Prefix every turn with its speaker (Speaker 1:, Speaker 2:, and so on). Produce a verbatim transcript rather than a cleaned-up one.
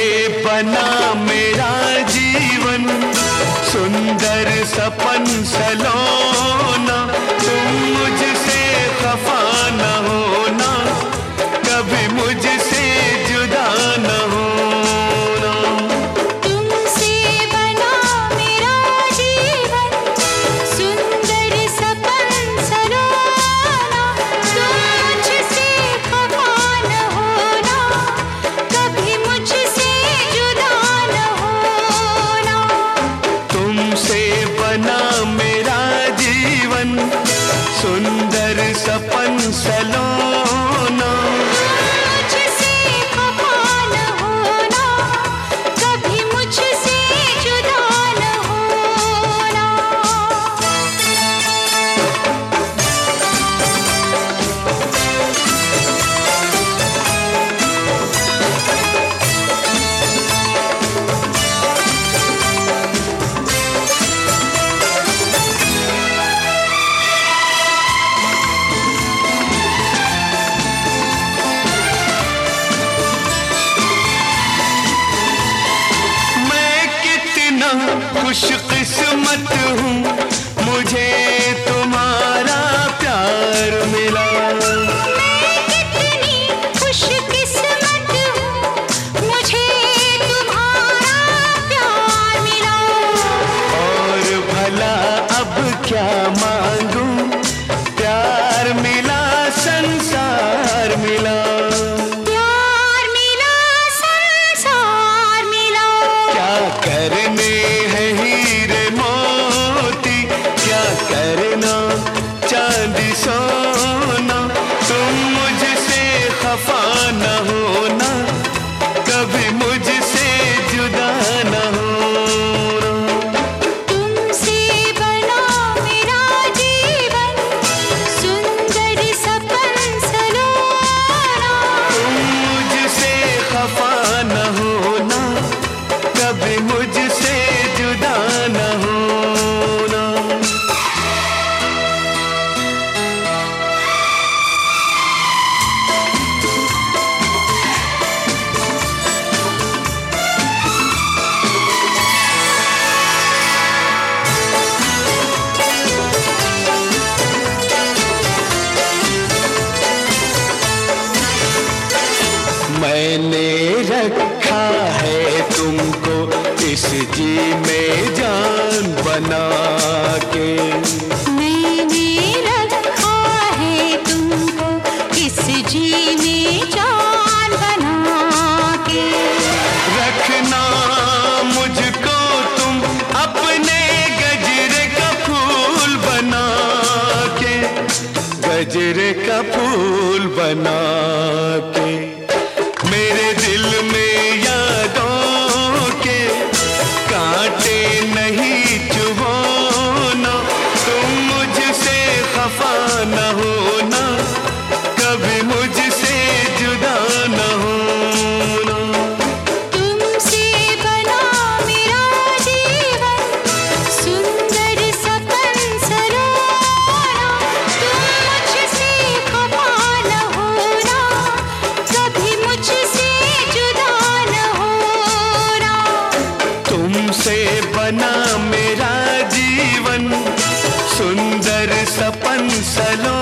Speaker 1: बना मेरा जीवन, सुंदर सपन सलोना। तुम मुझसे खफा न होना, कभी मुझसे जुदा न होना।
Speaker 2: तुमसे बना मेरा जीवन, सुंदर सपन सलोना। तुम मुझसे खफा न होना, कभी मुझसे जुदा न होना।
Speaker 1: तुमसे बना मेरा जीवन, सुंदर सपन सलोना।
Speaker 2: मुझसे खफा न होना, कभी मुझसे जुदा न होना।
Speaker 1: खुशकिस्मत हूँ, मुझे तुम्हारा प्यार मिला।
Speaker 2: मैं कितनी खुशकिस्मत हूँ, मुझे तुम्हारा प्यार मिला।
Speaker 1: और भला अब क्या मांगूं, प्यार मिला संसार मिला।
Speaker 2: प्यार मिला संसार मिला।
Speaker 1: क्या करने हैं हीरे मोती, क्या करना चांदी सोना। तुम मुझसे खफा न होना, कभी मुझसे जुदा न होना।
Speaker 2: तुमसे बना मेरा जीवन, सुंदर सपन सलोना।
Speaker 1: तुम मुझसे खफा न होना, कभी मुझसे जुदा न होना। मैंने रखा है तुमको इस जी में जान बना के।
Speaker 2: मैंने रखा है तुमको इस जी में जान बना के।
Speaker 1: रखना मुझको तुम अपने गजरे का फूल बना के, गजरे का फूल बना के। मेरे दिल में यादों के कांटे नहीं चुभोना। तुम मुझसे खफा न होना, कभी मुझसे जुदा न होना।
Speaker 2: तुमसे बना मेरा जीवन, सुंदर सपन सलोना। तुम मुझसे खफा न होना, कभी मुझसे जुदा न होना।
Speaker 1: तुमसे बना मेरा जीवन, सुंदर सपन सलो